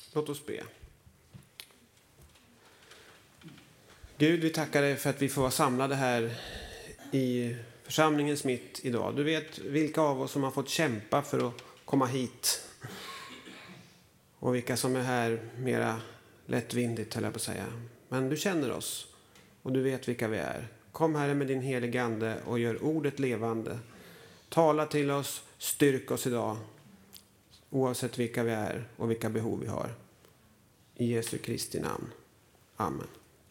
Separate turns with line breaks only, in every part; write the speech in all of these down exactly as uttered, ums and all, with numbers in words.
Låt oss be. Gud, vi tackar dig för att vi får vara samlade här i församlingens mitt idag. Du vet vilka av oss som har fått kämpa för att komma hit. Och vilka som är här mera lättvindigt, höll jag på att säga. Men du känner oss och du vet vilka vi är. Kom Herre med din heliga ande och gör ordet levande. Tala till oss, styrk oss idag. Oavsett vilka vi är och vilka behov vi har. I Jesu Kristi namn. Amen.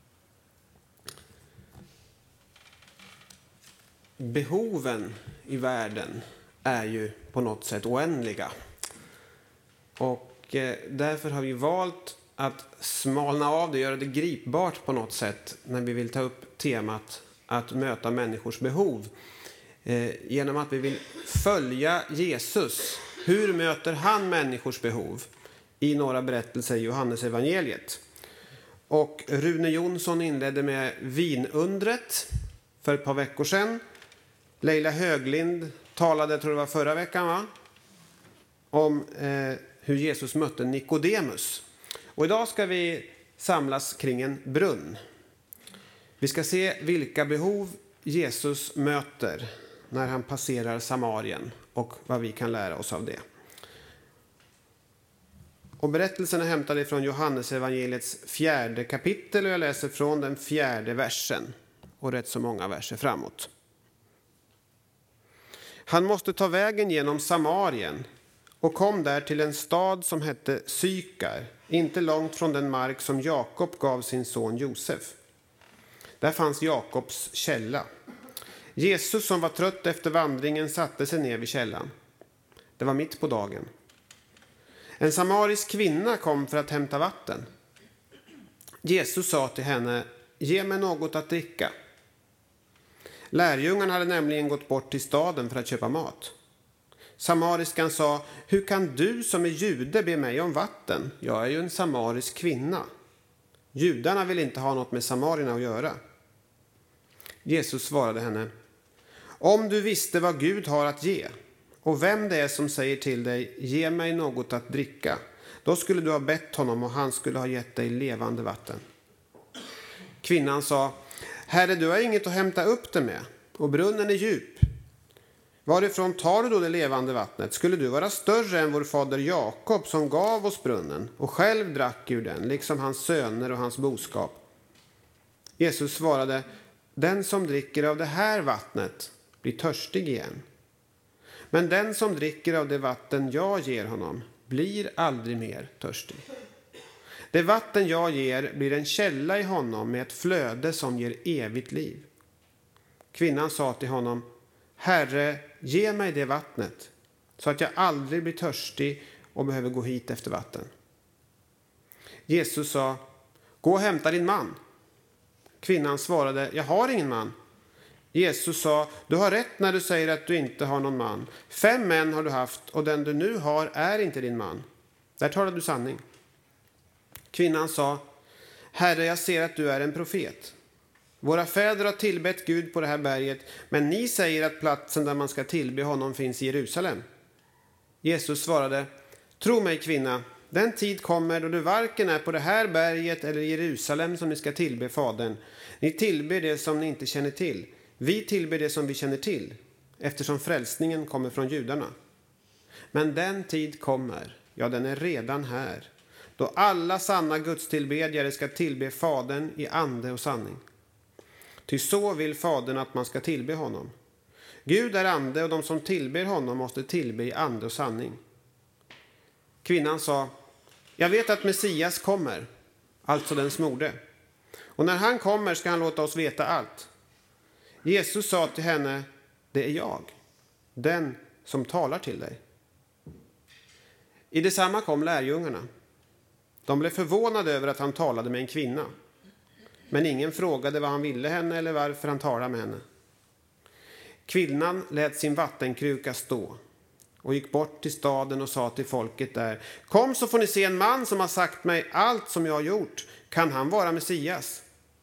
Behoven i världen är ju på något sätt oändliga. Och eh, därför har vi valt att smalna av det, göra det gripbart på något sätt när vi vill ta upp temat att möta människors behov. Eh, genom att vi vill följa Jesus. Hur möter han människors behov? I några berättelser i Johannes evangeliet. Och Rune Jonsson inledde med vinundret för ett par veckor sedan. Leila Höglind talade, jag tror det var förra veckan va? Om eh, hur Jesus mötte Nikodemus. Och idag ska vi samlas kring en brunn. Vi ska se vilka behov Jesus möter när han passerar Samarien och vad vi kan lära oss av det. Och berättelsen är hämtad från Johannes evangeliets fjärde kapitel och jag läser från den fjärde versen och rätt så många verser framåt. Han måste ta vägen genom Samarien och kom där till en stad som hette Sykar, inte långt från den mark som Jakob gav sin son Josef. Där fanns Jakobs källa. Jesus som var trött efter vandringen satte sig ner vid källan. Det var mitt på dagen. En samarisk kvinna kom för att hämta vatten. Jesus sa till henne, ge mig något att dricka. Lärjungarna hade nämligen gått bort till staden för att köpa mat. Samariskan sa, hur kan du som är jude be mig om vatten? Jag är ju en samarisk kvinna. Judarna vill inte ha något med samarierna att göra. Jesus svarade henne, om du visste vad Gud har att ge och vem det är som säger till dig, ge mig något att dricka, då skulle du ha bett honom och han skulle ha gett dig levande vatten. Kvinnan sa, Herre, du har inget att hämta upp det med och brunnen är djup. Varifrån tar du då det levande vattnet? Skulle du vara större än vår fader Jakob som gav oss brunnen och själv drack ur den, liksom hans söner och hans boskap? Jesus svarade, den som dricker av det här vattnet blir törstig igen. Men den som dricker av det vatten jag ger honom blir aldrig mer törstig. Det vatten jag ger blir en källa i honom med ett flöde som ger evigt liv. Kvinnan sa till honom, Herre, ge mig det vattnet så att jag aldrig blir törstig och behöver gå hit efter vatten. Jesus sa, gå och hämta din man. Kvinnan svarade, jag har ingen man. Jesus sa, du har rätt när du säger att du inte har någon man. Fem män har du haft och den du nu har är inte din man. Där talar du sanning. Kvinnan sa, Herre, jag ser att du är en profet. Våra fäder har tillbett Gud på det här berget, men ni säger att platsen där man ska tillbe honom finns i Jerusalem. Jesus svarade, tro mig kvinna, den tid kommer då du varken är på det här berget eller i Jerusalem som ni ska tillbe fadern. Ni tillber det som ni inte känner till. Vi tillber det som vi känner till, eftersom frälsningen kommer från judarna. Men den tid kommer, ja den är redan här, då alla sanna gudstillbedjare ska tillbe fadern i ande och sanning. Ty så vill fadern att man ska tillbe honom. Gud är ande och de som tillber honom måste tillbe i ande och sanning. Kvinnan sa, jag vet att Messias kommer, alltså den smorde. Och när han kommer ska han låta oss veta allt. Jesus sa till henne, det är jag, den som talar till dig. I detsamma kom lärjungarna. De blev förvånade över att han talade med en kvinna. Men ingen frågade vad han ville henne eller varför han talade med henne. Kvinnan lät sin vattenkruka stå och gick bort till staden och sa till folket där, kom så får ni se en man som har sagt mig allt som jag har gjort. Kan han vara Messias?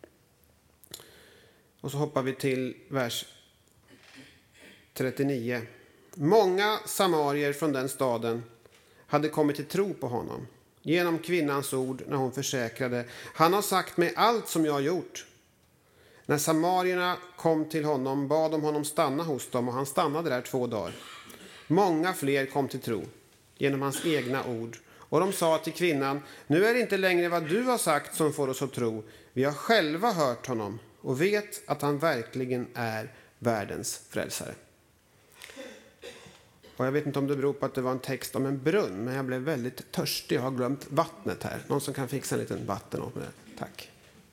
Och så hoppar vi till vers trettionio. Många samarier från den staden hade kommit till tro på honom. genom kvinnans ord när hon försäkrade: han har sagt mig allt som jag har gjort. När samarierna kom till honom bad de honom stanna hos dem, och han stannade där två dagar. Många fler kom till tro genom hans egna ord. Och de sa till kvinnan: nu är det inte längre vad du har sagt som får oss att tro. Vi har själva hört honom och vet att han verkligen är världens frälsare. Och jag vet inte om det beror på att det var en text om en brunn, men jag blev väldigt törstig och har glömt vattnet här. Någon som kan fixa en liten vatten åt mig? Tack.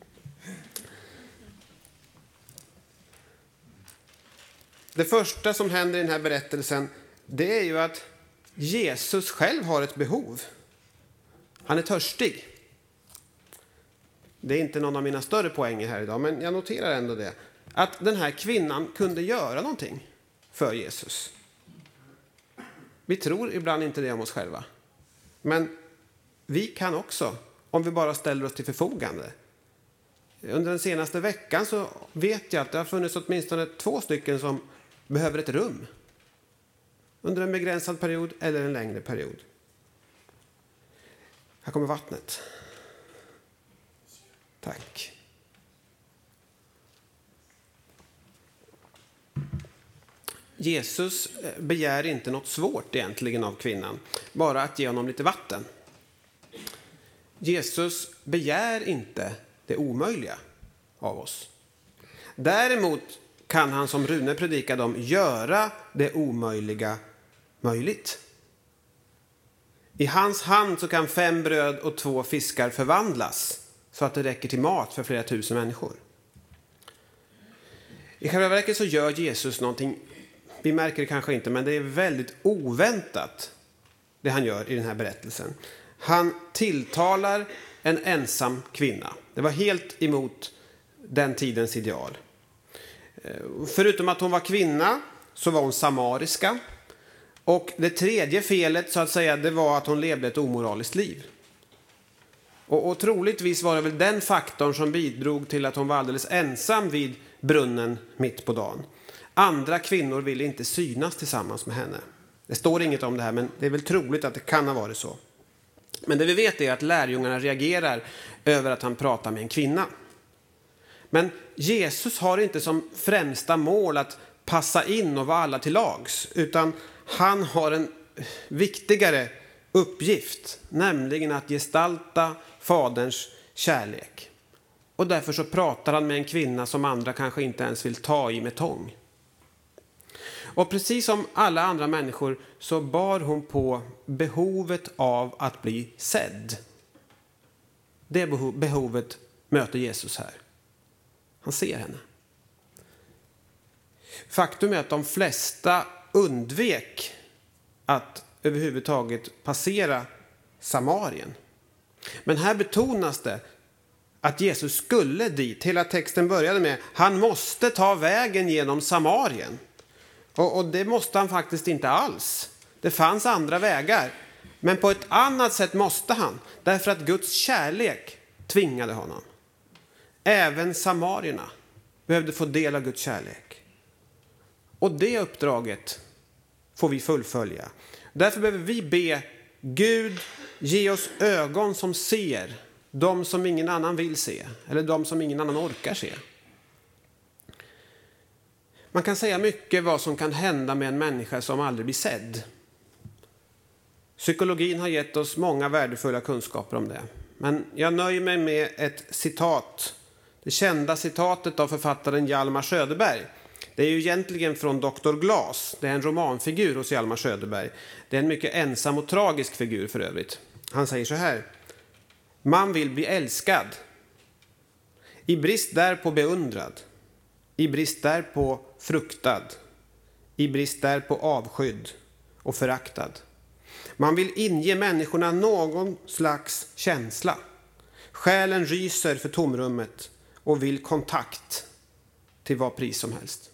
Det första som händer i den här berättelsen, det är ju att Jesus själv har ett behov. Han är törstig. Det är inte någon av mina större poänger här idag, men jag noterar ändå det. Att den här kvinnan kunde göra någonting för Jesus. Vi tror ibland inte det om oss själva. Men vi kan också, om vi bara ställer oss till förfogande. Under den senaste veckan så vet jag att det har funnits åtminstone två stycken som behöver ett rum. Under en begränsad period eller en längre period. Här kommer vattnet. Tack. Jesus begär inte något svårt egentligen av kvinnan. Bara att ge honom lite vatten. Jesus begär inte det omöjliga av oss. Däremot kan han, som Rune predikade om, göra det omöjliga möjligt. I hans hand så kan fem bröd och två fiskar förvandlas så att det räcker till mat för flera tusen människor. I själva verket så gör Jesus någonting, vi märker det kanske inte, men det är väldigt oväntat det han gör i den här berättelsen. Han tilltalar en ensam kvinna. Det var helt emot den tidens ideal. Förutom att hon var kvinna så var hon samariska. Och det tredje felet så att säga, det var att hon levde ett omoraliskt liv. Och, och troligtvis var det väl den faktorn som bidrog till att hon var alldeles ensam vid brunnen mitt på dagen. Andra kvinnor ville inte synas tillsammans med henne. Det står inget om det här, men det är väl troligt att det kan ha varit så. Men det vi vet är att lärjungarna reagerar över att han pratar med en kvinna. Men Jesus har inte som främsta mål att passa in och vara alla till lags, utan han har en viktigare uppgift, nämligen att gestalta faderns kärlek. Och därför så pratar han med en kvinna som andra kanske inte ens vill ta i med tång. Och precis som alla andra människor så bar hon på behovet av att bli sedd. Det behovet möter Jesus här. Han ser henne. Faktum är att de flesta undvek att överhuvudtaget passera Samarien. Men här betonas det att Jesus skulle dit. Hela texten började med: han måste ta vägen genom Samarien. Och, och det måste han faktiskt inte alls. Det fanns andra vägar. Men på ett annat sätt måste han. Därför att Guds kärlek tvingade honom. Även samarierna behövde få del av Guds kärlek. Och det uppdraget får vi fullfölja. Därför behöver vi be Gud ge oss ögon som ser de som ingen annan vill se. Eller de som ingen annan orkar se. Man kan säga mycket vad som kan hända med en människa som aldrig blir sedd. Psykologin har gett oss många värdefulla kunskaper om det. Men jag nöjer mig med ett citat. Det kända citatet av författaren Hjalmar Söderberg. Det är ju egentligen från doktor Glas. Det är en romanfigur hos Hjalmar Söderberg. Det är en mycket ensam och tragisk figur för övrigt. Han säger så här: man vill bli älskad. I brist därpå beundrad. I brist därpå fruktad. I brist därpå avskydd och föraktad. Man vill inge människorna någon slags känsla. Själen ryser för tomrummet och vill kontakt till vad pris som helst.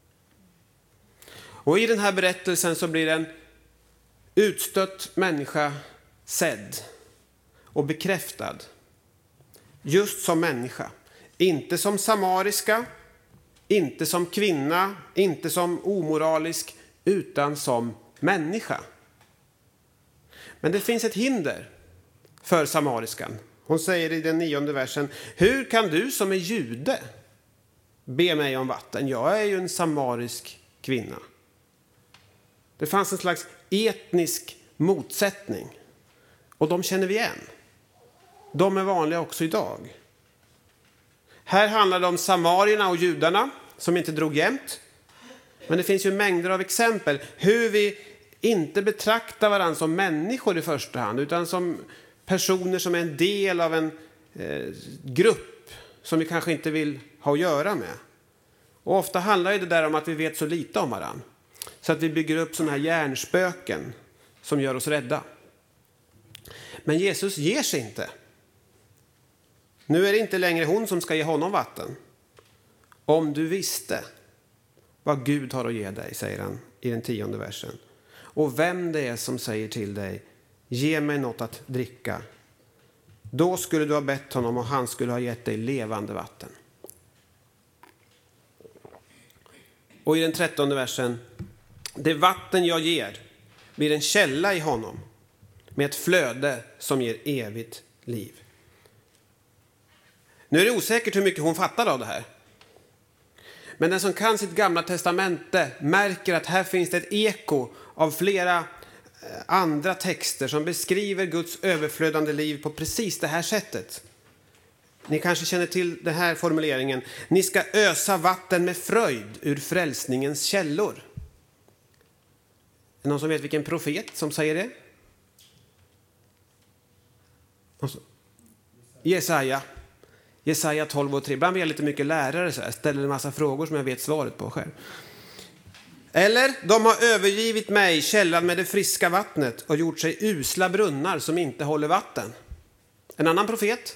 Och i den här berättelsen så blir en utstött människa sedd och bekräftad. Just som människa. Inte som samariska, inte som kvinna, inte som omoralisk, utan som människa. Men det finns ett hinder. för samariskan. Hon säger i den nionde versen: hur kan du som är jude be mig om vatten? Jag är ju en samarisk kvinna. Det fanns en slags etnisk motsättning. Och de känner vi igen. De är vanliga också idag. Här handlar det om samarierna och judarna som inte drog jämnt. Men det finns ju mängder av exempel hur vi inte betraktar varandra som människor i första hand, utan som personer som är en del av en eh, grupp som vi kanske inte vill ha att göra med. Och ofta handlar det där om att vi vet så lite om varandra. Så att vi bygger upp sådana här hjärnspöken som gör oss rädda. Men Jesus ger sig inte. Nu är det inte längre hon som ska ge honom vatten. Om du visste vad Gud har att ge dig, säger han i den tionde versen. Och vem det är som säger till dig: ge mig något att dricka. Då skulle du ha bett honom och han skulle ha gett dig levande vatten. Och i den trettonde versen: det vatten jag ger blir en källa i honom med ett flöde som ger evigt liv. Nu är det osäkert hur mycket hon fattade av det här. Men den som kan sitt gamla testamente märker att här finns det ett eko av flera andra texter som beskriver Guds överflödande liv på precis det här sättet. Ni kanske känner till den här formuleringen: ni ska ösa vatten med fröjd ur frälsningens källor. Är det någon som vet vilken profet som säger det? Jesaja. Jesaja tolv och tre. Ibland blir jag lite mycket lärare så här. Ställer en massa frågor som jag vet svaret på själv. Eller, de har övergivit mig, källan med det friska vattnet, och gjort sig usla brunnar som inte håller vatten. En annan profet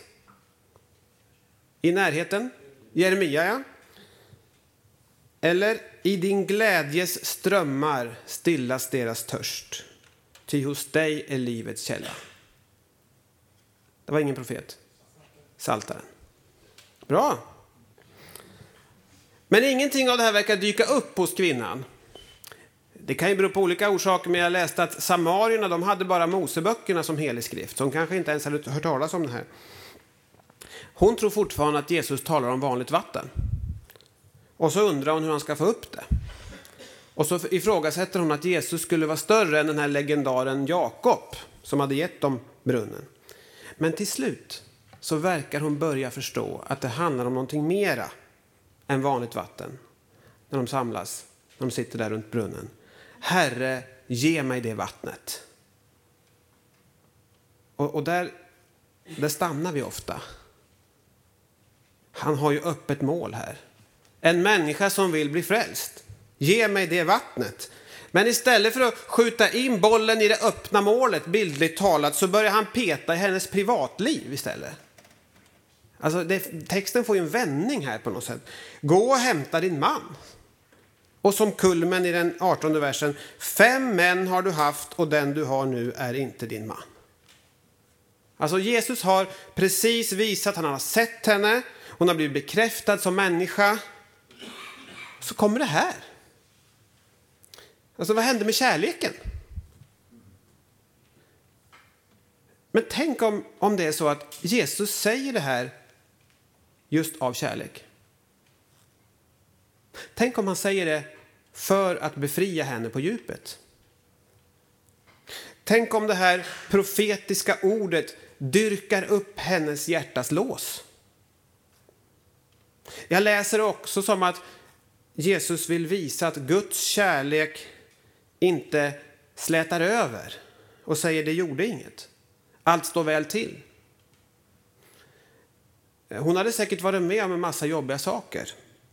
i närheten, Jeremia, ja. Eller, i din glädjes strömmar stillas deras törst, ty hos dig är livets källa. Det var ingen profet. Saltaren. Bra. Men ingenting av det här verkar dyka upp hos kvinnan. Det kan ju bero på olika orsaker, men jag läste att samarierna, de hade bara Moseböckerna som helig skrift. Så hon kanske inte ens hade hört talas om det här. Hon tror fortfarande att Jesus talar om vanligt vatten. Och så undrar hon hur han ska få upp det. Och så ifrågasätter hon att Jesus skulle vara större än den här legendaren Jakob som hade gett dem brunnen. Men till slut så verkar hon börja förstå att det handlar om någonting mera än vanligt vatten. När de samlas, när de sitter där runt brunnen. Herre, ge mig det vattnet. Och, och där, där stannar vi ofta. Han har ju öppet mål här. En människa som vill bli frälst. Ge mig det vattnet. Men istället för att skjuta in bollen i det öppna målet, bildligt talat, så börjar han peta i hennes privatliv istället. Alltså det, texten får ju en vändning här på något sätt. Gå och hämta din man. Och som kulmen i den artonde versen: fem män har du haft och den du har nu är inte din man. Alltså Jesus har precis visat, han har sett henne. Hon har blivit bekräftad som människa. Så kommer det här. Alltså vad hände med kärleken? Men tänk om, om det är så att Jesus säger det här just av kärlek. Tänk om han säger det för att befria henne på djupet. Tänk om det här profetiska ordet dyrkar upp hennes hjärtas lås. Jag läser också som att Jesus vill visa att Guds kärlek inte slätar över och säger det gjorde inget. Allt står väl till. Hon hade säkert varit med om en massa jobbiga saker.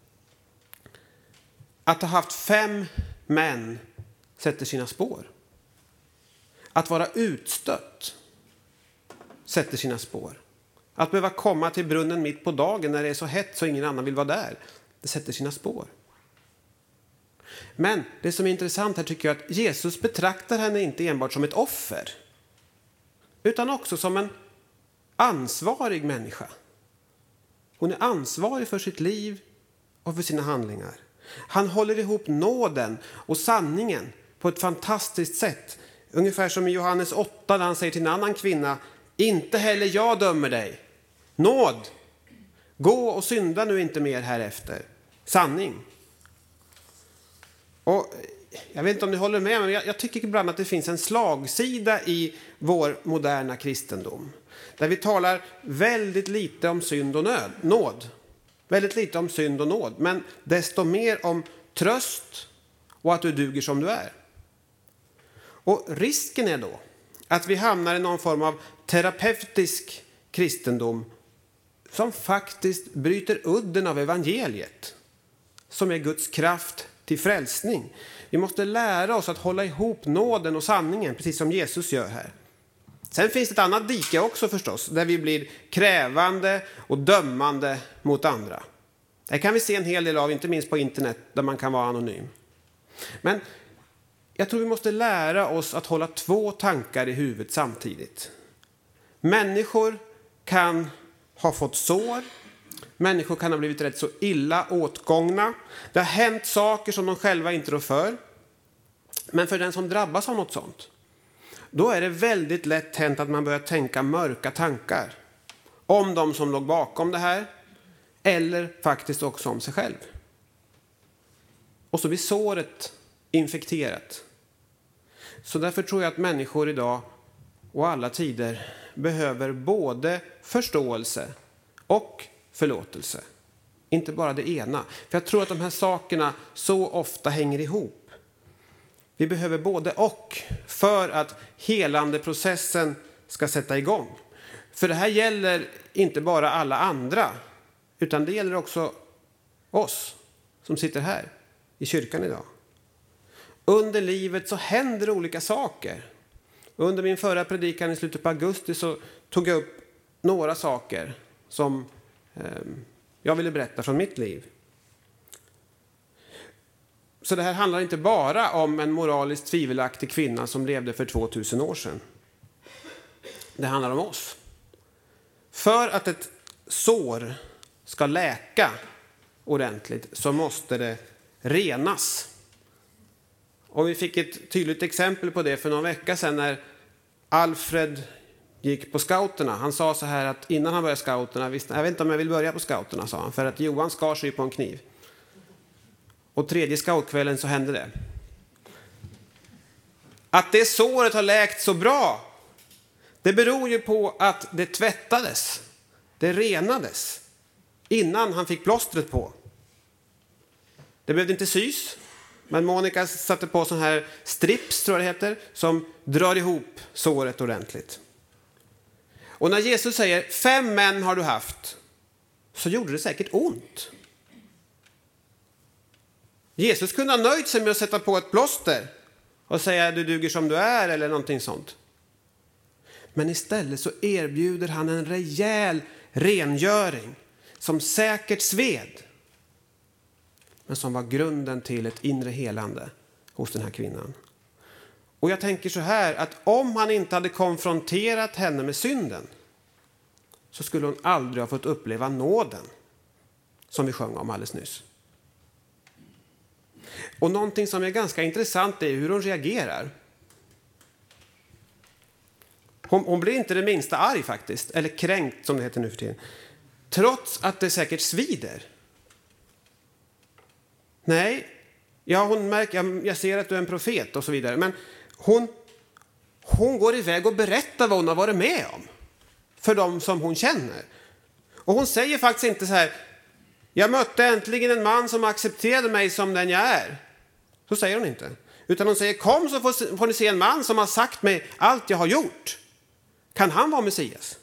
Att ha haft fem män sätter sina spår. Att vara utstött sätter sina spår. Att behöva komma till brunnen mitt på dagen när det är så hett så ingen annan vill vara där, det sätter sina spår. Men det som är intressant här tycker jag att Jesus betraktar henne inte enbart som ett offer, utan också som en ansvarig människa. Hon är ansvarig för sitt liv och för sina handlingar. Han håller ihop nåden och sanningen på ett fantastiskt sätt. Ungefär som i Johannes åtta där han säger till en annan kvinna: Inte heller jag dömer dig. Nåd. Gå och synda nu inte mer härefter. Sanning. Och jag vet inte om ni håller med, men jag, jag tycker ibland att det finns en slagsida i vår moderna kristendom. Där vi talar väldigt lite om synd och nöd, nåd. Väldigt lite om synd och nåd, men desto mer om tröst och att du duger som du är. Och risken är då att vi hamnar i någon form av terapeutisk kristendom som faktiskt bryter udden av evangeliet, som är Guds kraft till frälsning. Vi måste lära oss att hålla ihop nåden och sanningen, precis som Jesus gör här. Sen finns det ett annat dike också förstås, där vi blir krävande och dömande mot andra. Det kan vi se en hel del av, inte minst på internet, där man kan vara anonym. Men jag tror vi måste lära oss att hålla två tankar i huvudet samtidigt. Människor kan ha fått sår. Människor kan ha blivit rätt så illa åtgångna. Det har hänt saker som de själva inte rår för. Men för den som drabbas av något sånt, då är det väldigt lätt hänt att man börjar tänka mörka tankar om de som låg bakom det här, eller faktiskt också om sig själv. Och så blir såret infekterat. Så därför tror jag att människor idag och alla tider behöver både förståelse och förlåtelse. Inte bara det ena. För jag tror att de här sakerna så ofta hänger ihop. Vi behöver både och för att helandeprocessen ska sätta igång. För det här gäller inte bara alla andra, utan det gäller också oss som sitter här i kyrkan idag. Under livet så händer olika saker. Under min förra predikan i slutet på augusti så tog jag upp några saker som eh, jag ville berätta från mitt liv. Så det här handlar inte bara om en moraliskt tvivelaktig kvinna som levde för tvåtusen år sedan. Det handlar om oss. För att ett sår ska läka ordentligt så måste det renas. Och vi fick ett tydligt exempel på det för någon vecka sedan när Alfred gick på scouterna. Han sa så här att innan han började scouterna, visst, jag vet inte om jag vill börja på scouterna, sa han, för att Johan skar sig på en kniv. Och tredje scoutkvällen så hände det. Att det såret har läkt så bra, det beror ju på att det tvättades. Det renades innan han fick plåstret på. Det behövde inte sys. Men Monica satte på sån här strips, tror jag det heter, som drar ihop såret ordentligt. Och när Jesus säger fem män har du haft, så gjorde det säkert ont. Jesus kunde ha nöjt sig med att sätta på ett plåster och säga du duger som du är eller någonting sånt. Men istället så erbjuder han en rejäl rengöring som säkert sved, men som var grunden till ett inre helande hos den här kvinnan. Och jag tänker så här, att om han inte hade konfronterat henne med synden, så skulle hon aldrig ha fått uppleva nåden som vi sjöng om alldeles nyss. Och någonting som är ganska intressant är hur hon reagerar. Hon, hon blir inte det minsta arg faktiskt, eller kränkt som det heter nu för tiden. Trots att det säkert svider. Nej, ja, hon märker, jag, jag ser att du är en profet och så vidare. Men hon, hon går iväg och berättar vad hon har varit med om. För dem som hon känner. Och hon säger faktiskt inte så här, jag mötte äntligen en man som accepterade mig som den jag är. Så säger hon inte. Utan hon säger, kom så får, får ni se en man som har sagt mig allt jag har gjort. Kan han vara Messias?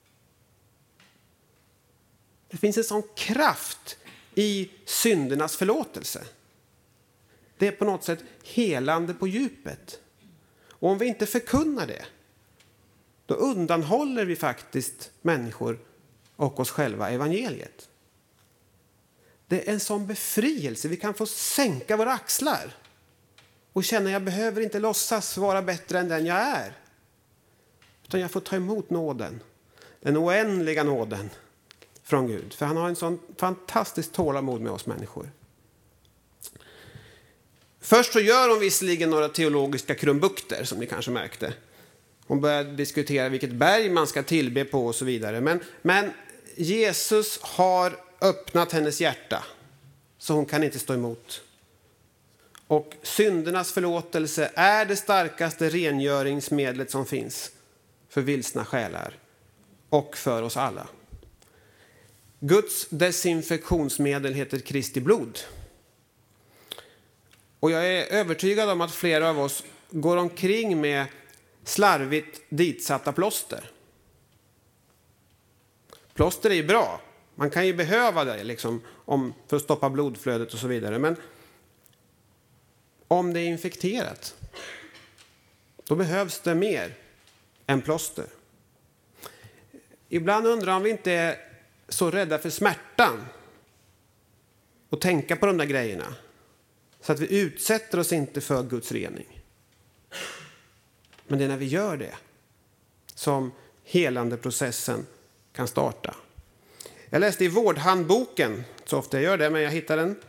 Det finns en sån kraft i syndernas förlåtelse. Det är på något sätt helande på djupet. Och om vi inte förkunnar det, då undanhåller vi faktiskt människor och oss själva evangeliet. Det är en sån befrielse. Vi kan få sänka våra axlar och känna att jag behöver inte låtsas vara bättre än den jag är. Utan jag får ta emot nåden. Den oändliga nåden från Gud. För han har en sån fantastisk tålamod med oss människor. Först så gör hon visserligen några teologiska krumbukter som ni kanske märkte. Hon börjar diskutera vilket berg man ska tillbe på och så vidare. Men, men Jesus har öppnat hennes hjärta så hon kan inte stå emot. Och syndernas förlåtelse är det starkaste rengöringsmedlet som finns för vilsna själar och för oss alla. Guds desinfektionsmedel heter Kristi blod. Och jag är övertygad om att flera av oss går omkring med slarvigt ditsatta plåster. Plåster är ju bra. Man kan ju behöva det liksom, om, för att stoppa blodflödet och så vidare. Men om det är infekterat, då behövs det mer än plåster. Ibland undrar om vi inte är så rädda för smärtan och tänka på de där grejerna så att vi utsätter oss inte för Guds rening. Men det är när vi gör det som helande processen kan starta. Jag läste i vårdhandboken, så ofta jag gör det, men jag hittade den.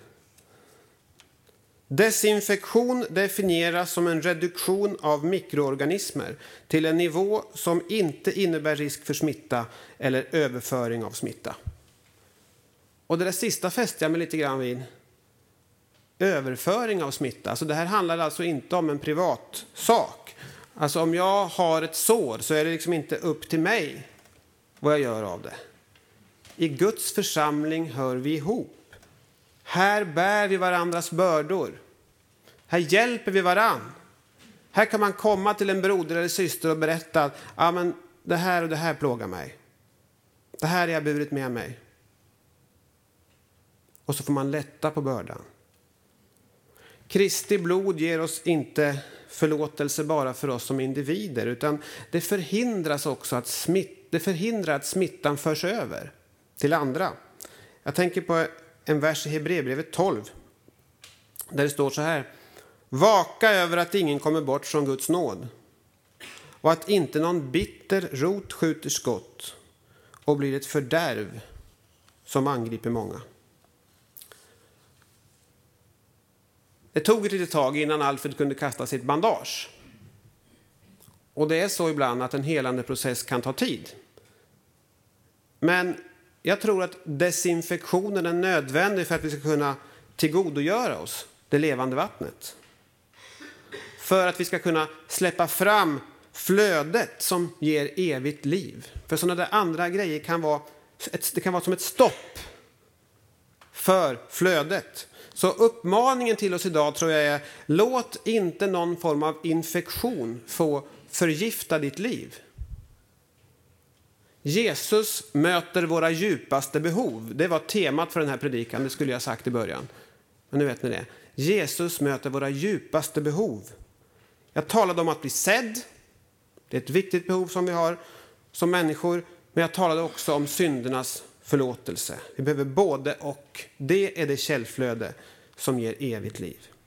Desinfektion definieras som en reduktion av mikroorganismer till en nivå som inte innebär risk för smitta eller överföring av smitta. Och det där sista fäster jag mig lite grann vid. Överföring av smitta. Alltså det här handlar alltså inte om en privat sak. Alltså om jag har ett sår så är det liksom inte upp till mig vad jag gör av det. I Guds församling hör vi ihop. Här bär vi varandras bördor. Här hjälper vi varann. Här kan man komma till en broder eller syster och berätta att ah, men det här och det här plågar mig. Det här är jag burit med mig. Och så får man lätta på bördan. Kristi blod ger oss inte förlåtelse bara för oss som individer, utan det förhindras också att smitt, det förhindrar att smittan förs över till andra. Jag tänker på en vers i Hebreerbrevet tolv där det står så här: vaka över att ingen kommer bort från Guds nåd och att inte någon bitter rot skjuter skott och blir ett fördärv som angriper många. Det tog ett litet tag innan Alfred kunde kasta sitt bandage. Och det är så ibland att en helande process kan ta tid. Men jag tror att desinfektionen är nödvändig för att vi ska kunna tillgodogöra oss det levande vattnet. För att vi ska kunna släppa fram flödet som ger evigt liv. För sådana där andra grejer kan vara, ett, det kan vara som ett stopp för flödet. Så uppmaningen till oss idag tror jag är: låt inte någon form av infektion få förgifta ditt liv. Jesus möter våra djupaste behov. Det var temat för den här predikan, det skulle jag sagt i början. Men nu vet ni det. Jesus möter våra djupaste behov. Jag talade om att bli sedd. Det är ett viktigt behov som vi har som människor. Men jag talade också om syndernas förlåtelse. Vi behöver både och. Det är det källflöde som ger evigt liv.